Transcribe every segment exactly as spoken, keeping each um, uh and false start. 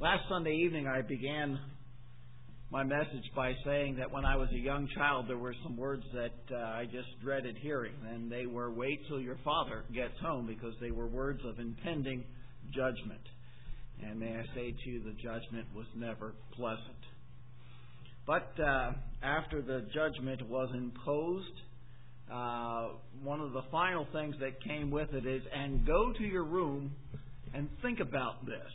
Last Sunday evening I began my message by saying that when I was a young child there were some words that uh, I just dreaded hearing, and they were "wait till your father gets home," because they were words of impending judgment. And may I say to you, the judgment was never pleasant. But uh, after the judgment was imposed, uh, one of the final things that came with it is, "and go to your room and think about this,"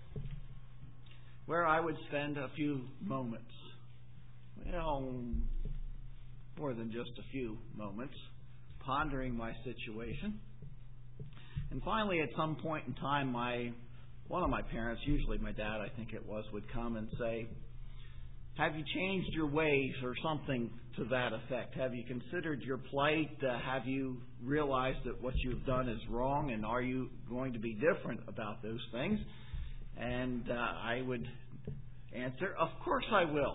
where I would spend a few moments, well, more than just a few moments, pondering my situation. And finally, at some point in time, my one of my parents, usually my dad, I think it was, would come and say, "Have you changed your ways?" or something to that effect. "Have you considered your plight? Uh, have you realized that what you've done is wrong? And are you going to be different about those things?" And uh, I would answer, "Of course I will."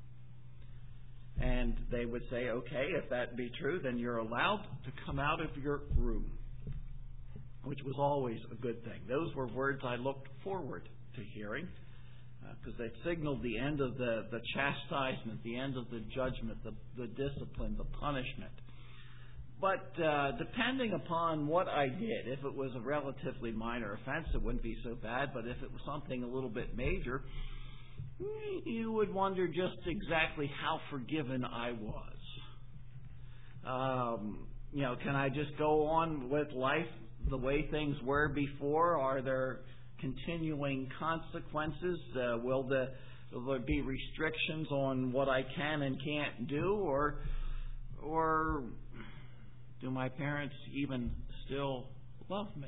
And they would say, "Okay, if that be true, then you're allowed to come out of your room," which was always a good thing. Those were words I looked forward to hearing, because uh, they signaled the end of the, the chastisement, the end of the judgment, the, the discipline, the punishment. But uh, depending upon what I did, if it was a relatively minor offense, it wouldn't be so bad. But if it was something a little bit major, you would wonder just exactly how forgiven I was. Um, you know, can I just go on with life the way things were before? Are there continuing consequences? Uh, will, the, will there be restrictions on what I can and can't do? Or, or do my parents even still love me?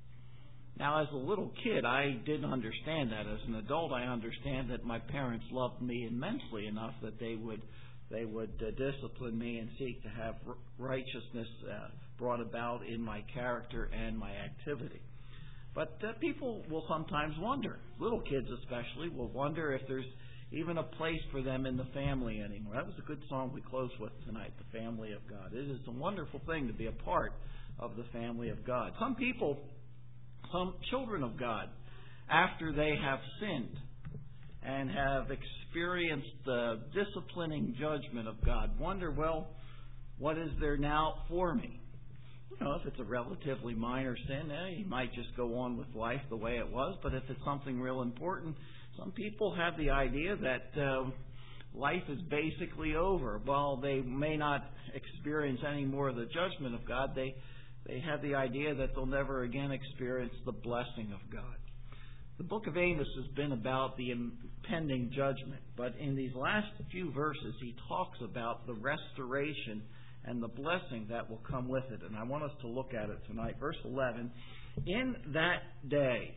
Now, as a little kid, I didn't understand that. As an adult, I understand that my parents loved me immensely enough that they would they would uh, discipline me and seek to have r- righteousness uh, brought about in my character and my activity. But uh, people will sometimes wonder, little kids especially, will wonder if there's even a place for them in the family anymore. That was a good song we closed with tonight, "The Family of God." It is a wonderful thing to be a part of the family of God. Some people, some children of God, after they have sinned and have experienced the disciplining judgment of God, wonder, well, what is there now for me? You know, if it's a relatively minor sin, eh, you might just go on with life the way it was. But if it's something real important, some people have the idea that uh, life is basically over. While they may not experience any more of the judgment of God, they they have the idea that they'll never again experience the blessing of God. The book of Amos has been about the impending judgment, but in these last few verses, he talks about the restoration and the blessing that will come with it. And I want us to look at it tonight. Verse eleven, "In that day."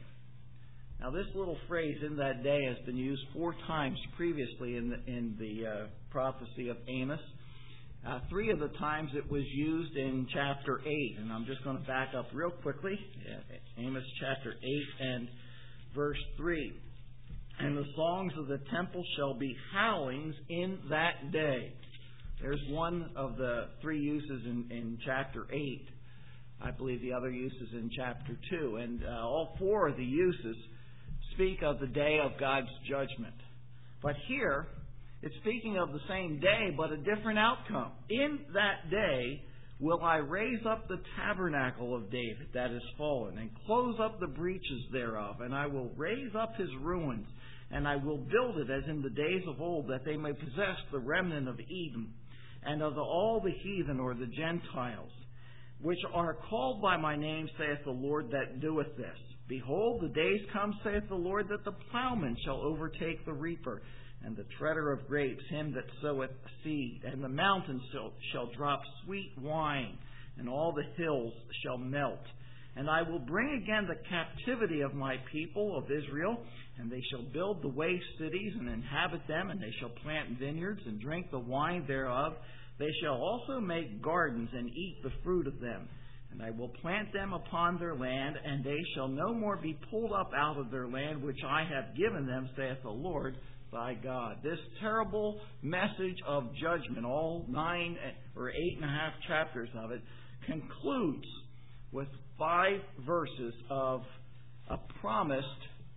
Now, this little phrase, "in that day," has been used four times previously in the, in the uh, prophecy of Amos. Uh, three of the times it was used in chapter eight. And I'm just going to back up real quickly. Yeah, Amos chapter eight and verse three. "And the songs of the temple shall be howlings in that day." There's one of the three uses in, in chapter eight. I believe the other use is in chapter two. And uh, all four of the uses speak of the day of God's judgment. But here, it's speaking of the same day, but a different outcome. "In that day will I raise up the tabernacle of David that is fallen, and close up the breaches thereof, and I will raise up his ruins, and I will build it as in the days of old, that they may possess the remnant of Edom, and of the, all the heathen," or the Gentiles, "which are called by my name, saith the Lord that doeth this. Behold, the days come, saith the Lord, that the plowman shall overtake the reaper, and the treader of grapes him that soweth seed. And the mountains shall, shall drop sweet wine, and all the hills shall melt. And I will bring again the captivity of my people of Israel, and they shall build the waste cities and inhabit them, and they shall plant vineyards and drink the wine thereof. They shall also make gardens and eat the fruit of them. And I will plant them upon their land, and they shall no more be pulled up out of their land, which I have given them, saith the Lord thy God." This terrible message of judgment, all nine or eight and a half chapters of it, concludes with five verses of a promised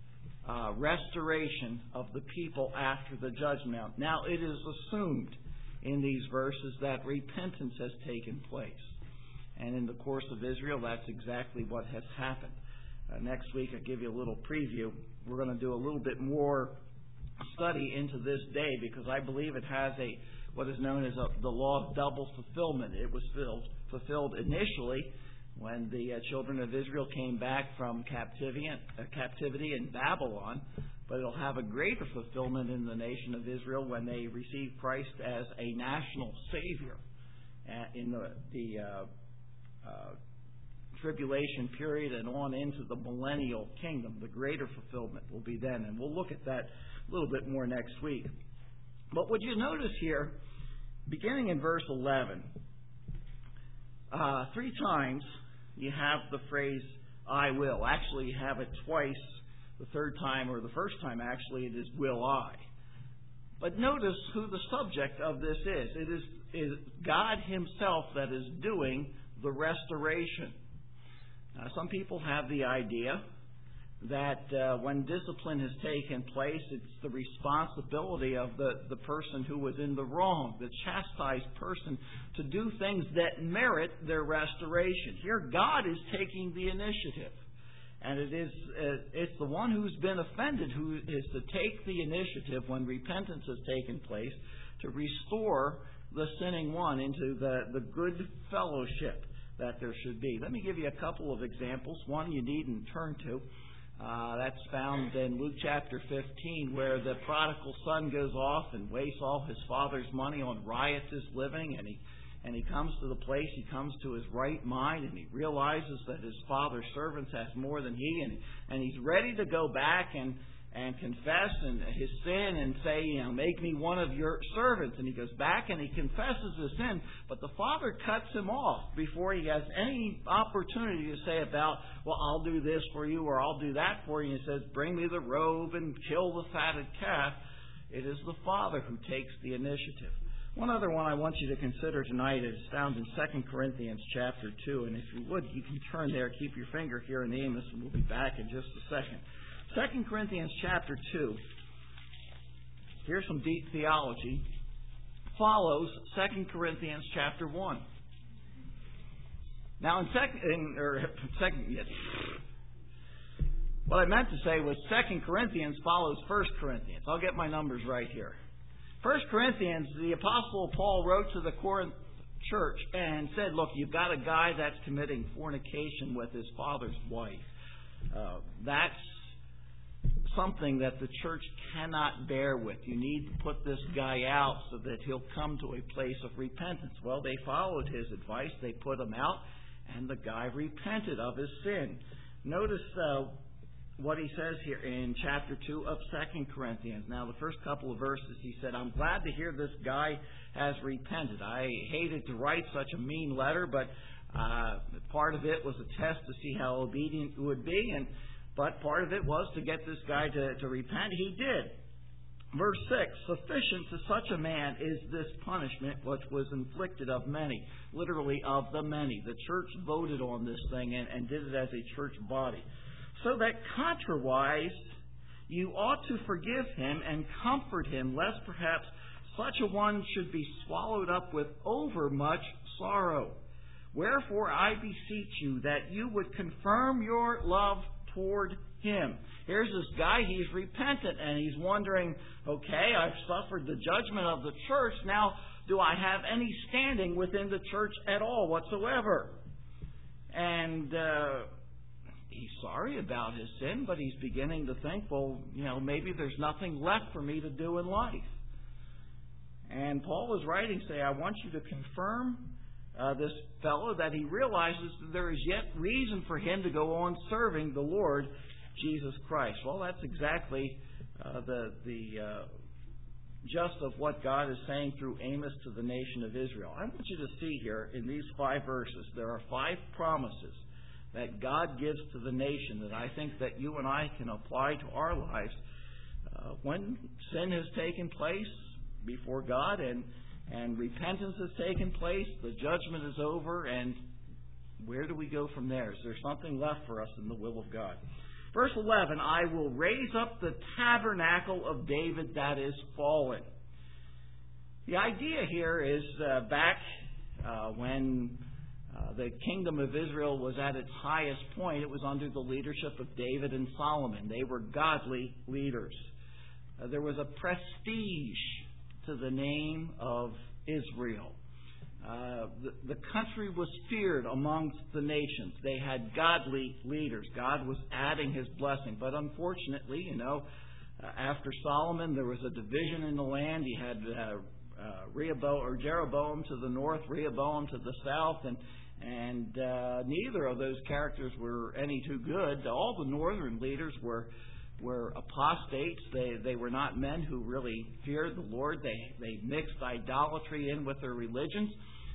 uh, restoration of the people after the judgment. Now, it is assumed in these verses that repentance has taken place. And in the course of Israel, that's exactly what has happened. Uh, next week, I'll give you a little preview. We're going to do a little bit more study into this day because I believe it has a what is known as a, the law of double fulfillment. It was filled, fulfilled initially when the uh, children of Israel came back from captivity, uh, captivity in Babylon, but it'll have a greater fulfillment in the nation of Israel when they receive Christ as a national Savior uh, in the, the uh, uh, tribulation period and on into the millennial kingdom. The greater fulfillment will be then, and we'll look at that a little bit more next week. But what you notice here, beginning in verse eleven, uh, three times you have the phrase, I will. Actually, you have it twice. The third time, or the first time actually, it is will I. But notice who the subject of this is. It is, is God Himself that is doing the restoration. Now, some people have the idea that uh, when discipline has taken place, it's the responsibility of the, the person who was in the wrong, the chastised person, to do things that merit their restoration. Here, God is taking the initiative. And it is uh, it's the one who's been offended who is to take the initiative when repentance has taken place to restore the sinning one into the, the good fellowship that there should be. Let me give you a couple of examples. One you needn't turn to. Uh, that's found in Luke chapter fifteen, where the prodigal son goes off and wastes all his father's money on riotous living, and he and he comes to the place, he comes to his right mind, and he realizes that his father's servants has more than he, and and he's ready to go back and and confess and his sin and say, you know, make me one of your servants. And he goes back and he confesses his sin, but the father cuts him off before he has any opportunity to say about, well, I'll do this for you or I'll do that for you. And he says, bring me the robe and kill the fatted calf. It is the father who takes the initiative. One other one I want you to consider tonight is found in Second Corinthians chapter two. And if you would, you can turn there, keep your finger here in Amos, and we'll be back in just a second. Second Corinthians chapter two, here's some deep theology, follows Second Corinthians chapter one. Now in second, or second, yes, what I meant to say was Second Corinthians follows First Corinthians. I'll get my numbers right here. First Corinthians, the Apostle Paul wrote to the Corinth church and said, look, you've got a guy that's committing fornication with his father's wife. Uh, that's something that the church cannot bear with. You need to put this guy out so that he'll come to a place of repentance. Well, they followed his advice. They put him out, and the guy repented of his sin. Notice uh, what he says here in chapter two of Second Corinthians. Now, the first couple of verses, he said, I'm glad to hear this guy has repented. I hated to write such a mean letter, but uh, part of it was a test to see how obedient it would be, and but part of it was to get this guy to, to repent. He did. Verse six, sufficient to such a man is this punishment which was inflicted of many. Literally, of the many. The church voted on this thing and, and did it as a church body. So that contrawise, you ought to forgive him and comfort him, lest perhaps such a one should be swallowed up with overmuch sorrow. Wherefore I beseech you that you would confirm your love toward him. Here's this guy, he's repentant, and he's wondering, okay, I've suffered the judgment of the church, now do I have any standing within the church at all whatsoever? And uh, he's sorry about his sin, but he's beginning to think, well, you know, maybe there's nothing left for me to do in life. And Paul is writing, say, I want you to confirm Uh, this fellow that he realizes that there is yet reason for him to go on serving the Lord Jesus Christ. Well, that's exactly uh, the the uh, gist of what God is saying through Amos to the nation of Israel. I want you to see here in these five verses, there are five promises that God gives to the nation that I think that you and I can apply to our lives uh, when sin has taken place before God and And repentance has taken place, the judgment is over, and where do we go from there? Is there something left for us in the will of God? Verse eleven, I will raise up the tabernacle of David that is fallen. The idea here is uh, back uh, when uh, the kingdom of Israel was at its highest point, it was under the leadership of David and Solomon. They were godly leaders. Uh, there was a prestige to the name of Israel. Uh, the, the country was feared amongst the nations. They had godly leaders. God was adding His blessing. But unfortunately, you know, uh, after Solomon, there was a division in the land. He had uh, uh, Rehoboam or Jeroboam to the north, Rehoboam to the south, and and uh, neither of those characters were any too good. All the northern leaders were were apostates. They they were not men who really feared the Lord. They they mixed idolatry in with their religions.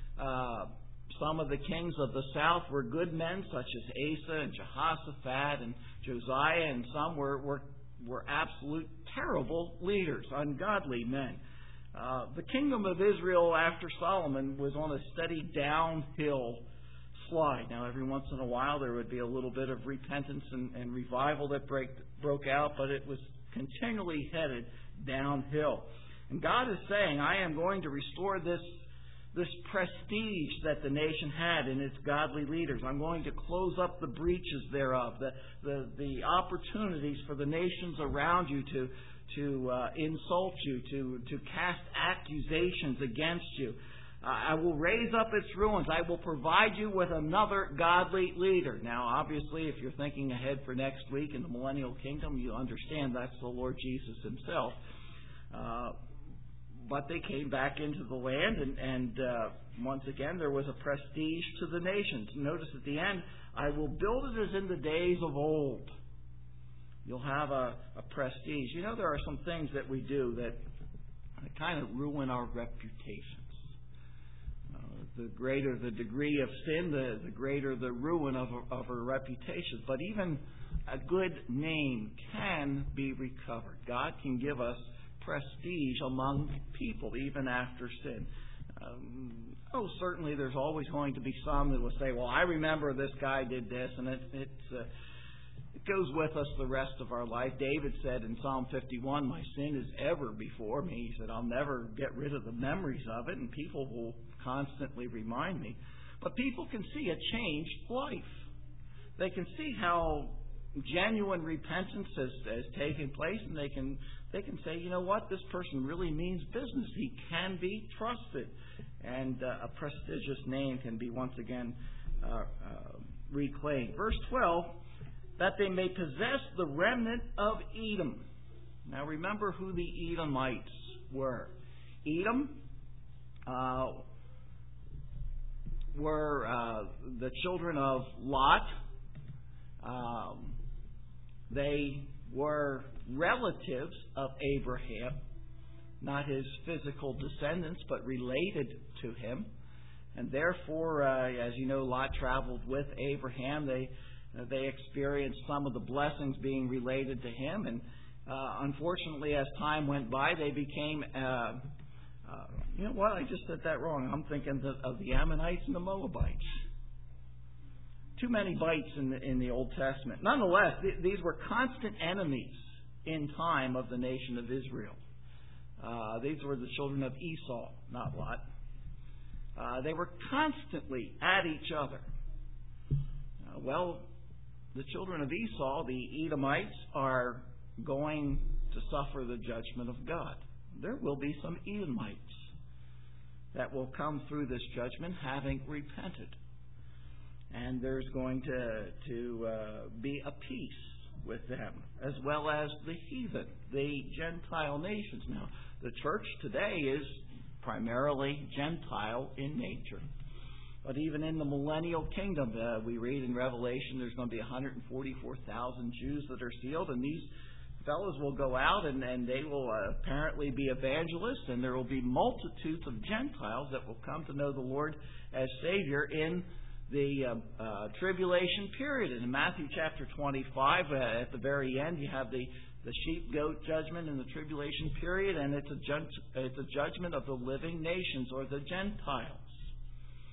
Uh, some of the kings of the south were good men, such as Asa and Jehoshaphat and Josiah, and some were were, were absolute terrible leaders, ungodly men. Uh, the kingdom of Israel after Solomon was on a steady downhill slide. Now, every once in a while there would be a little bit of repentance and, and revival that break, broke out, but it was continually headed downhill. And God is saying, I am going to restore this this prestige that the nation had in its godly leaders. I'm going to close up the breaches thereof, the the, the opportunities for the nations around you to to uh, insult you, to, to cast accusations against you. Uh, I will raise up its ruins. I will provide you with another godly leader. Now, obviously, if you're thinking ahead for next week in the millennial kingdom, you understand that's the Lord Jesus Himself. Uh, but they came back into the land, and, and uh, once again, there was a prestige to the nations. Notice at the end, I will build it as in the days of old. You'll have a, a prestige. You know, there are some things that we do that kind of ruin our reputations. Uh, the greater the degree of sin, the, the greater the ruin of, of our reputation. But even a good name can be recovered. God can give us prestige among people, even after sin. Um, oh, certainly there's always going to be some that will say, well, I remember this guy did this, and it, it's... Uh, It goes with us the rest of our life. David said in Psalm fifty-one, my sin is ever before me. He said, I'll never get rid of the memories of it, and people will constantly remind me. But people can see a changed life. They can see how genuine repentance has, has taken place, and they can they can say, you know what, this person really means business. He can be trusted. And uh, a prestigious name can be once again uh, uh, reclaimed. Verse twelve, that they may possess the remnant of Edom. Now remember who the Edomites were. Edom uh, were uh, the children of Lot. Um, they were relatives of Abraham, not his physical descendants, but related to him. And therefore, uh, as you know, Lot traveled with Abraham. They Uh, they experienced some of the blessings being related to him, and uh, unfortunately, as time went by, they became. Uh, uh, you know what? I just said that wrong. I'm thinking of, of the Ammonites and the Moabites. Too many bites in the, in the Old Testament. Nonetheless, th- these were constant enemies in time of the nation of Israel. Uh, these were the children of Esau, not Lot. Uh, they were constantly at each other. Uh, well. The children of Esau, the Edomites, are going to suffer the judgment of God. There will be some Edomites that will come through this judgment having repented. And there's going to, to uh, be a peace with them, as well as the heathen, the Gentile nations. Now, the church today is primarily Gentile in nature. But even in the millennial kingdom, uh, we read in Revelation there's going to be one hundred forty-four thousand Jews that are sealed, and these fellows will go out and, and they will uh, apparently be evangelists, and there will be multitudes of Gentiles that will come to know the Lord as Savior in the uh, uh, tribulation period. And in Matthew chapter twenty-five, uh, at the very end, you have the, the sheep-goat judgment in the tribulation period, and it's a, ju- it's a judgment of the living nations or the Gentiles.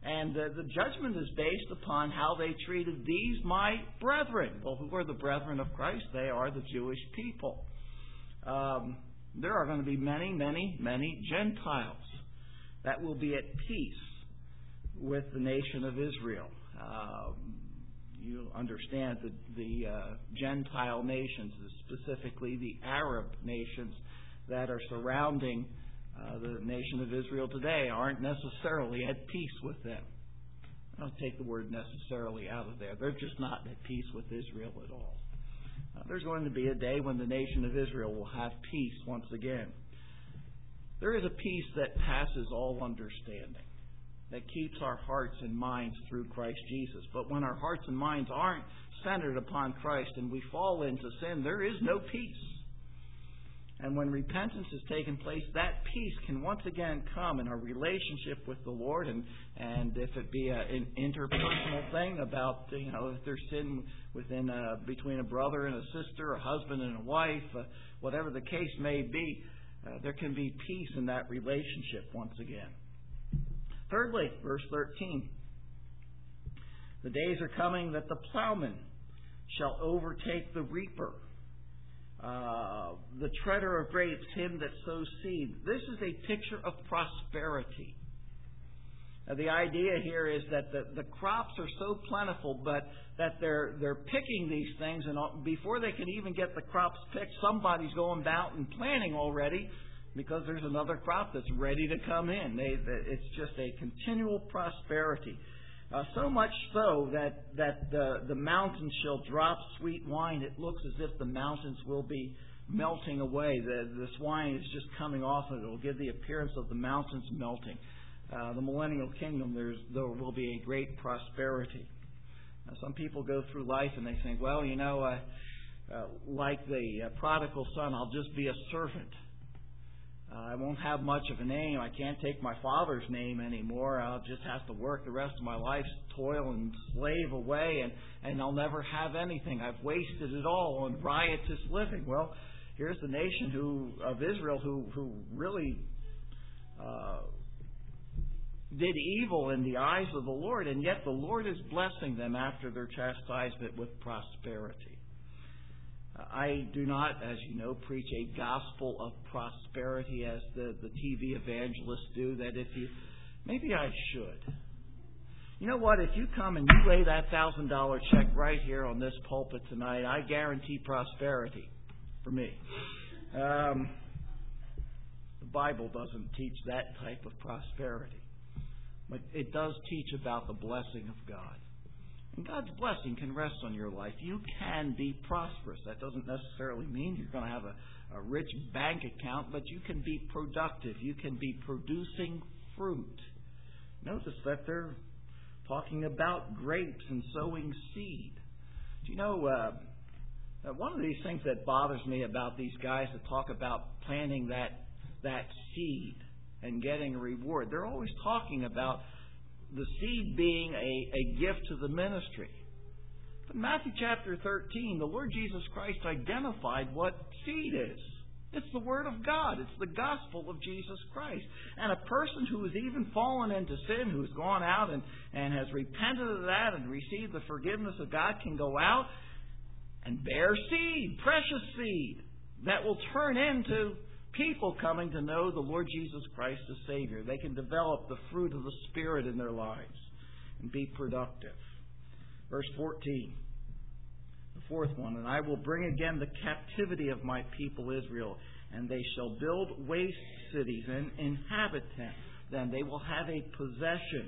And uh, the judgment is based upon how they treated these my brethren. Well, who are the brethren of Christ? They are the Jewish people. Um, there are going to be many, many, many Gentiles that will be at peace with the nation of Israel. Um, you understand that the uh, Gentile nations, specifically the Arab nations that are surrounding Uh, the nation of Israel today, aren't necessarily at peace with them. I'll take the word necessarily out of there. They're just not at peace with Israel at all. Uh, there's going to be a day when the nation of Israel will have peace once again. There is a peace that passes all understanding, that keeps our hearts and minds through Christ Jesus. But when our hearts and minds aren't centered upon Christ and we fall into sin, there is no peace. And when repentance has taken place, that peace can once again come in our relationship with the Lord. And, and if it be a, an interpersonal thing about, you know, if there's sin within a, between a brother and a sister, a husband and a wife, uh, whatever the case may be, uh, there can be peace in that relationship once again. Thirdly, verse thirteen. The days are coming that the plowman shall overtake the reaper. Uh, the treader of grapes, him that sows seed. This is a picture of prosperity. Now, the idea here is that the, the crops are so plentiful, but that they're they're picking these things, and before they can even get the crops picked, somebody's going out and planting already, because there's another crop that's ready to come in. They, it's just a continual prosperity. Uh, so much so that, that the, the mountains shall drop sweet wine. It looks as if the mountains will be melting away. The, this wine is just coming off, and it will give the appearance of the mountains melting. Uh, the millennial kingdom, there's, there will be a great prosperity. Now, some people go through life and they think, well, you know, uh, uh, like the uh, prodigal son, I'll just be a servant. Uh, I won't have much of a name. I can't take my father's name anymore. I'll just have to work the rest of my life, toil and slave away, and, and I'll never have anything. I've wasted it all on riotous living. Well, here's the nation who of Israel who, who really uh, did evil in the eyes of the Lord, and yet the Lord is blessing them after their chastisement with prosperity. I do not, as you know, preach a gospel of prosperity as the, the T V evangelists do, that if you, maybe I should. You know what? If you come and you lay that one thousand dollars check right here on this pulpit tonight, I guarantee prosperity for me. Um, the Bible doesn't teach that type of prosperity. But it does teach about the blessing of God. And God's blessing can rest on your life. You can be prosperous. That doesn't necessarily mean you're going to have a, a rich bank account, but you can be productive. You can be producing fruit. Notice that they're talking about grapes and sowing seed. Do you know, uh, one of these things that bothers me about these guys that talk about planting that, that seed and getting a reward, they're always talking about the seed being a, a gift to the ministry. But in Matthew chapter thirteen, the Lord Jesus Christ identified what seed is. It's the Word of God. It's the gospel of Jesus Christ. And a person who has even fallen into sin, who has gone out and, and has repented of that and received the forgiveness of God, can go out and bear seed, precious seed, that will turn into people coming to know the Lord Jesus Christ as Savior. They can develop the fruit of the Spirit in their lives and be productive. Verse fourteen, the fourth one, and I will bring again the captivity of my people Israel, and they shall build waste cities and inhabit them. They will have a possession.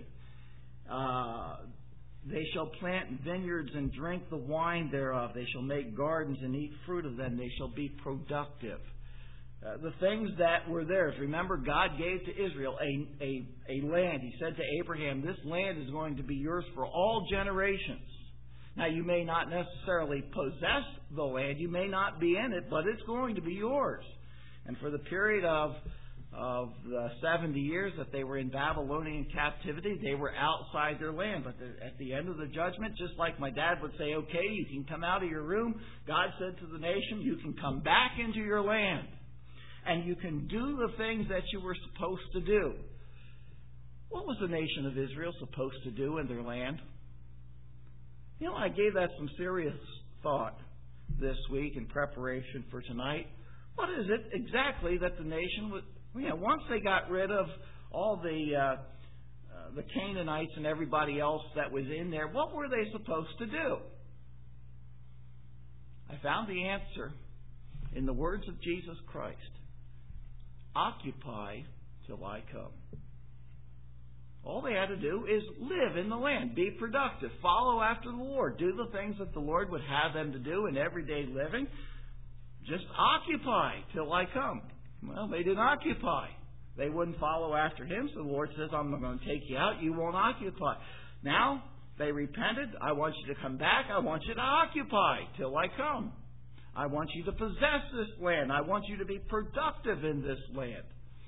Uh, they shall plant vineyards and drink the wine thereof. They shall make gardens and eat fruit of them. They shall be productive. Uh, the things that were theirs. Remember, God gave to Israel a, a, a land. He said to Abraham, this land is going to be yours for all generations. Now, you may not necessarily possess the land. You may not be in it, but it's going to be yours. And for the period of, of the seventy years that they were in Babylonian captivity, they were outside their land. But the, at the end of the judgment, just like my dad would say, okay, you can come out of your room, God said to the nation, you can come back into your land. And you can do the things that you were supposed to do. What was the nation of Israel supposed to do in their land? You know, I gave that some serious thought this week in preparation for tonight. What is it exactly that the nation would, you know, once they got rid of all the uh, uh, the Canaanites and everybody else that was in there, what were they supposed to do? I found the answer in the words of Jesus Christ. Occupy till I come. All they had to do is live in the land, be productive, follow after the Lord, do the things that the Lord would have them to do in everyday living. Just occupy till I come. Well, they didn't occupy. They wouldn't follow after Him, so the Lord says, I'm not going to take you out. You won't occupy. Now, they repented. I want you to come back. I want you to occupy till I come. I want you to possess this land. I want you to be productive in this land.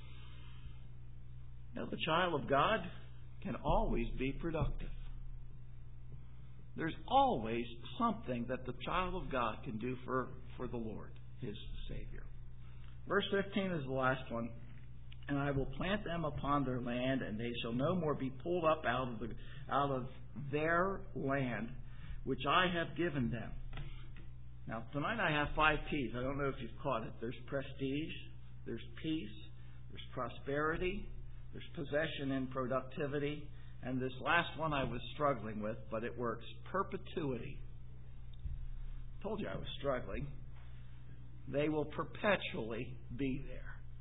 Now, the child of God can always be productive. There's always something that the child of God can do for, for the Lord, His Savior. Verse fifteen is the last one. And I will plant them upon their land, and they shall no more be pulled up out of the out of their land, which I have given them. Now, tonight I have five P's. I don't know if you've caught it. There's prestige, there's peace, there's prosperity, there's possession and productivity, and this last one I was struggling with, but it works. Perpetuity. I told you I was struggling. They will perpetually be there.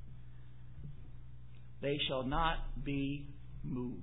They shall not be moved.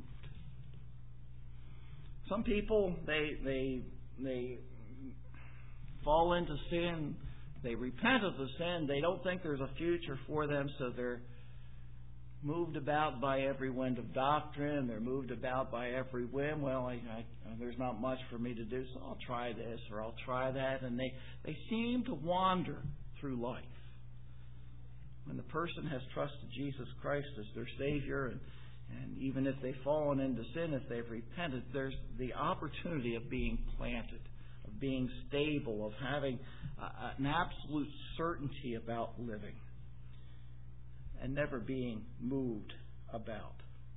Some people, they they they fall into sin. They repent of the sin. They don't think there's a future for them, so they're moved about by every wind of doctrine. They're moved about by every whim. Well, I, I, there's not much for me to do, so I'll try this or I'll try that. And they, they seem to wander through life. When the person has trusted Jesus Christ as their Savior, and, and even if they've fallen into sin, if they've repented, there's the opportunity of being planted, of being stable, of having uh, an absolute certainty about living, and never being moved about.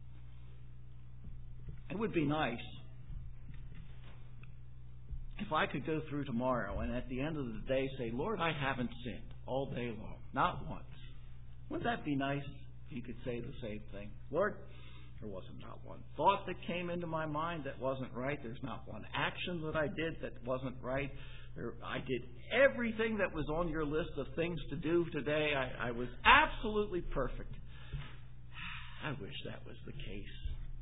It would be nice if I could go through tomorrow and at the end of the day say, Lord, I haven't sinned all day long, not once. Wouldn't that be nice if you could say the same thing? Lord, there wasn't not one thought that came into my mind that wasn't right. There's not one action that I did that wasn't right. There, I did everything that was on your list of things to do today. I, I was absolutely perfect. I wish that was the case.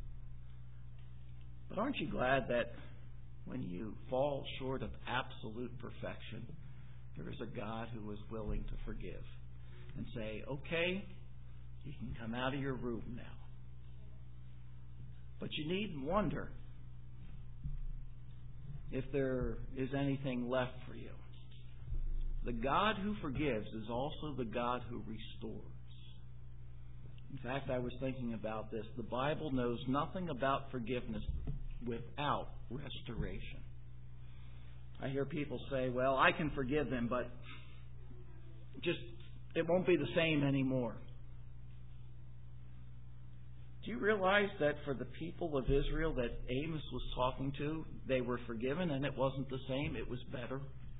But aren't you glad that when you fall short of absolute perfection, there is a God who is willing to forgive and say, okay, you can come out of your room now. But you needn't wonder if there is anything left for you. The God who forgives is also the God who restores. In fact, I was thinking about this. The Bible knows nothing about forgiveness without restoration. I hear people say, well, I can forgive them, but just it won't be the same anymore. Do you realize that for the people of Israel that Amos was talking to, they were forgiven and it wasn't the same? It was better.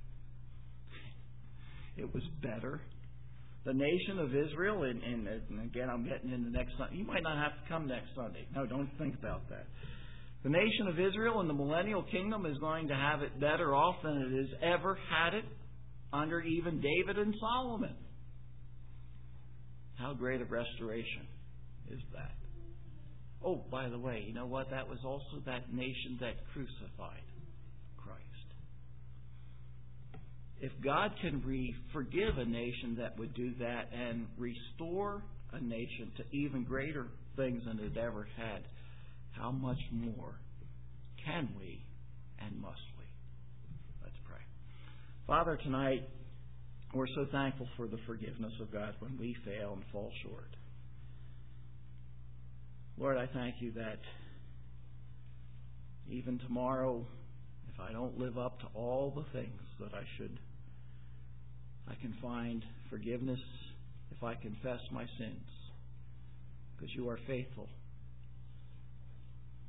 It was better. The nation of Israel, and, and, and again, I'm getting into next Sunday. You might not have to come next Sunday. No, don't think about that. The nation of Israel in the millennial kingdom is going to have it better off than it has ever had it under even David and Solomon. How great a restoration is that? Oh, by the way, you know what? That was also that nation that crucified Christ. If God can re- forgive a nation that would do that and restore a nation to even greater things than it ever had, how much more can we and must we? Let's pray. Father, tonight we're so thankful for the forgiveness of God when we fail and fall short. Lord, I thank you that even tomorrow, if I don't live up to all the things that I should, I can find forgiveness if I confess my sins, because you are faithful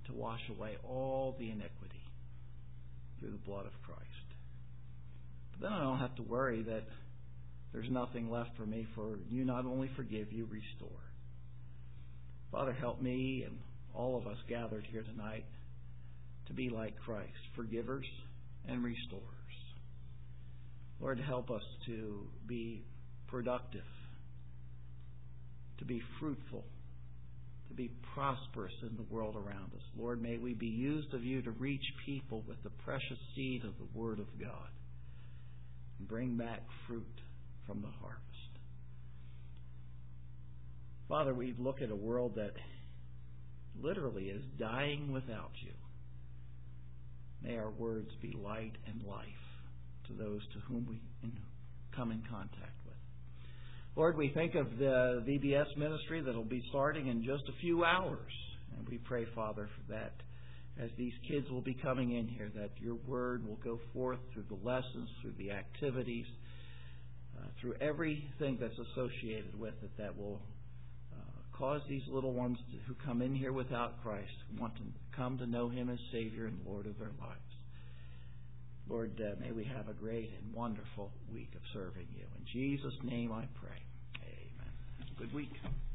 to wash away all the iniquity through the blood of Christ. But then I don't have to worry that there's nothing left for me, for you not only forgive, you restore. Father, help me and all of us gathered here tonight to be like Christ, forgivers and restorers. Lord, help us to be productive, to be fruitful, to be prosperous in the world around us. Lord, may we be used of you to reach people with the precious seed of the Word of God and bring back fruit from the harvest. Father, we look at a world that literally is dying without you. May our words be light and life to those to whom we come in contact with. Lord, we think of the V B S ministry that will be starting in just a few hours. And we pray, Father, for that as these kids will be coming in here, that your word will go forth through the lessons, through the activities, uh, through everything that's associated with it that will uh, cause these little ones to, who come in here without Christ want to come to know Him as Savior and Lord of their lives. Lord, uh, may we have a great and wonderful week of serving you. In Jesus' name I pray. Amen. Good week.